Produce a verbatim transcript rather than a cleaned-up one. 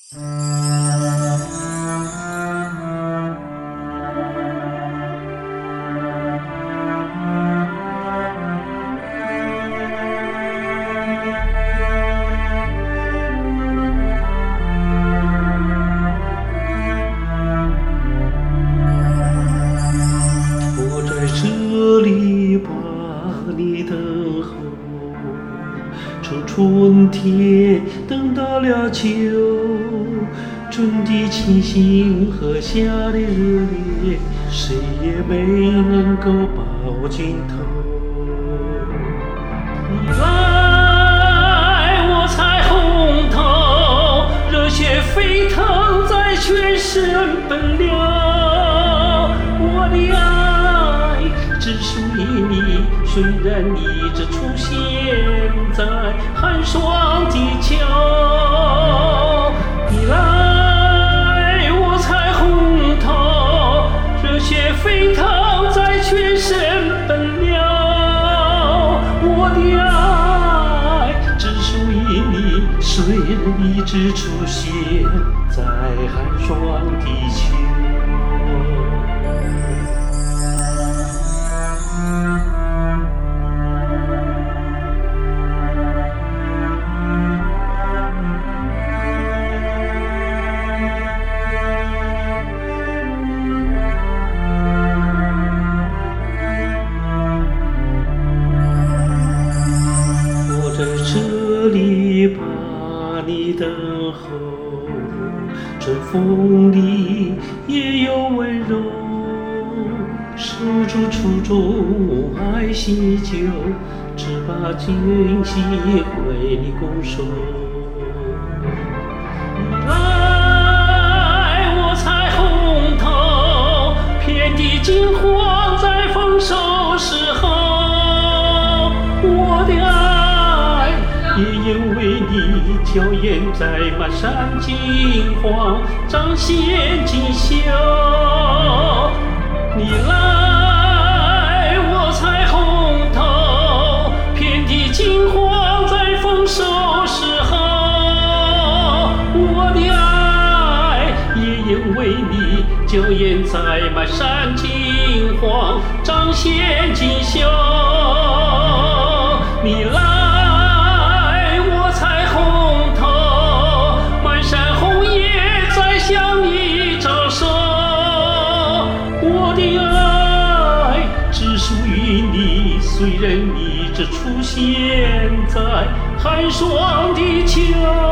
我在这里把你等候，从春天等到了秋，春的清新和夏的热烈，谁也没能够抱进头。你来，我彩虹头，热血沸腾在全身奔流。我的爱只属于你，虽然你只出现在寒霜的秋。你来，我彩虹头，热血沸腾在全身奔流。我的爱只属于你，虽然你只出现在寒霜的秋。在这里把你等候，春风里也有温柔，守住初衷爱惜旧，只把惊喜为你拱手。你来，我彩虹头，遍地金黄在丰收时候。我的爱也因为你娇艳在满山金黄，彰显锦绣。你来，我彩虹头，遍地金黄在丰收时候。我的爱也因为你娇艳在满山金黄，彰显锦绣。你来，我彩虹头，满山红叶在向你招手。我的爱只属于你，虽然你只出现在寒霜的秋。